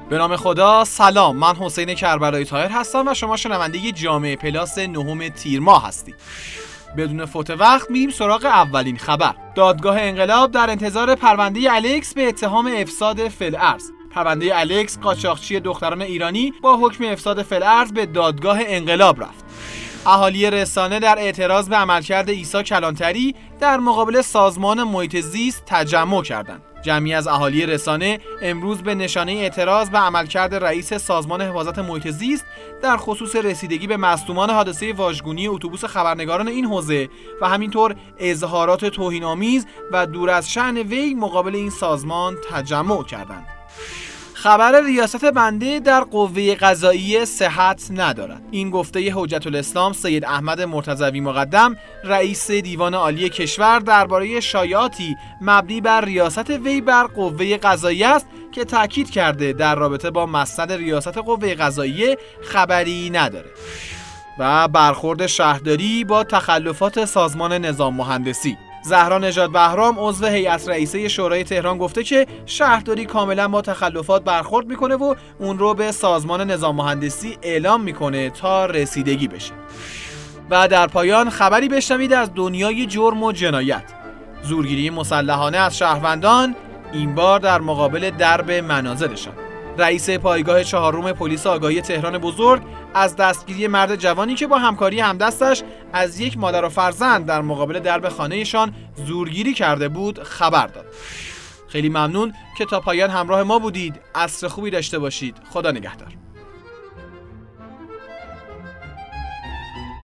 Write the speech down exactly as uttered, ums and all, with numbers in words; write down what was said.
به نام خدا. سلام، من حسین کربلایی طاهر هستم و شما شنونده جامعه پلاس نهم تیر ماه هستید. بدون فوت وقت میریم سراغ اولین خبر. دادگاه انقلاب در انتظار پرونده الکس به اتهام افساد فی‌الارض. پرونده الکس قاچاقچی دختران ایرانی با حکم افساد فی‌الارض به دادگاه انقلاب رفت. اهالی رسانه در اعتراض به عملکرد عیسی کلانتری در مقابل سازمان محیط زیست تجمع کردند. جمعی از اهالی رسانه امروز به نشانه اعتراض به عملکرد رئیس سازمان حفاظت محیط زیست در خصوص رسیدگی به مصدومان حادثه واژگونی اتوبوس خبرنگاران این حوزه و همینطور اظهارات توهین‌آمیز و دور از شأن وی مقابل این سازمان تجمع کردند. خبر ریاست بنده در قوه قضاییه صحت ندارد. این گفته حجت الاسلام سید احمد مرتضوی مقدم، رئیس دیوان عالی کشور، درباره شایعاتی مبنی بر ریاست وی بر قوه قضاییه است که تاکید کرده در رابطه با مسند ریاست قوه قضاییه خبری نداره. و برخورد شهرداری با تخلفات سازمان نظام مهندسی. زهرا نژاد بهرام عضو هیئت رئیسه شورای تهران گفته که شهرداری کاملا با تخلفات برخورد میکنه و اون رو به سازمان نظام مهندسی اعلام میکنه تا رسیدگی بشه. و در پایان خبری بشنوید از دنیای جرم و جنایت. زورگیری مسلحانه از شهروندان، این بار در مقابل درب منازلشان. رئیس پایگاه چهارم پلیس آگاهی تهران بزرگ از دستگیری مرد جوانی که با همکاری همدستش از یک مادر و فرزند در مقابل درب خانه‌شان زورگیری کرده بود خبر داد. خیلی ممنون که تا پایان همراه ما بودید. عصر خوبی داشته باشید. خدا نگهدار.